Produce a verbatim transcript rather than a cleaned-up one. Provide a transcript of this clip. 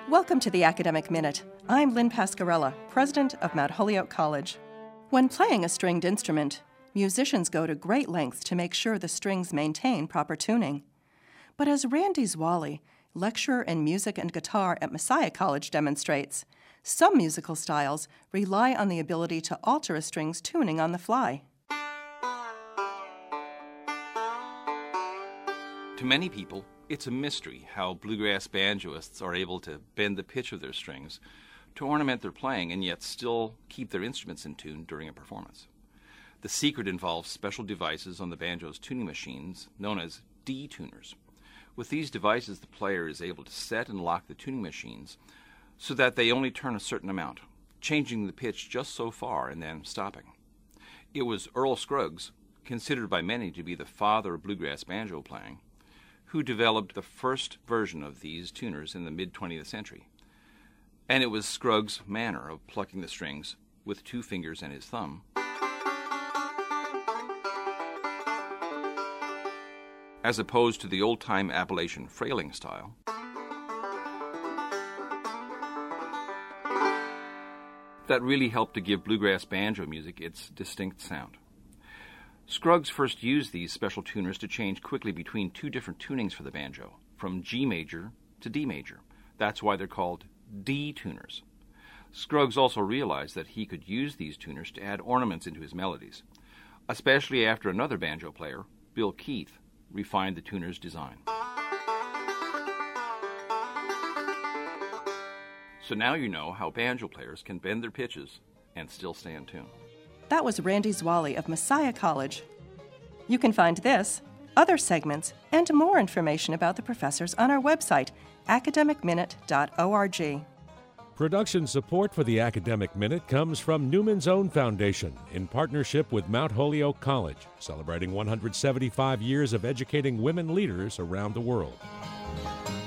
Welcome to the Academic Minute. I'm Lynn Pascarella, president of Mount Holyoke College. When playing a stringed instrument, musicians go to great lengths to make sure the strings maintain proper tuning. But as Randy Zwally, lecturer in music and guitar at Messiah College, demonstrates, some musical styles rely on the ability to alter a string's tuning on the fly. To many people, it's a mystery how bluegrass banjoists are able to bend the pitch of their strings to ornament their playing and yet still keep their instruments in tune during a performance. The secret involves special devices on the banjo's tuning machines known as D-tuners. With these devices, the player is able to set and lock the tuning machines so that they only turn a certain amount, changing the pitch just so far and then stopping. It was Earl Scruggs, considered by many to be the father of bluegrass banjo playing, who developed the first version of these tuners in the mid-twentieth century. And it was Scruggs' manner of plucking the strings with two fingers and his thumb, as opposed to the old-time Appalachian frailing style, that really helped to give bluegrass banjo music its distinct sound. Scruggs first used these special tuners to change quickly between two different tunings for the banjo, from G major to D major. That's why they're called D-tuners. Scruggs also realized that he could use these tuners to add ornaments into his melodies, especially after another banjo player, Bill Keith, refined the tuner's design. So now you know how banjo players can bend their pitches and still stay in tune. That was Randy Zwally of Messiah College. You can find this, other segments, and more information about the professors on our website, academic minute dot org. Production support for the Academic Minute comes from Newman's Own Foundation in partnership with Mount Holyoke College, celebrating one hundred seventy-five years of educating women leaders around the world.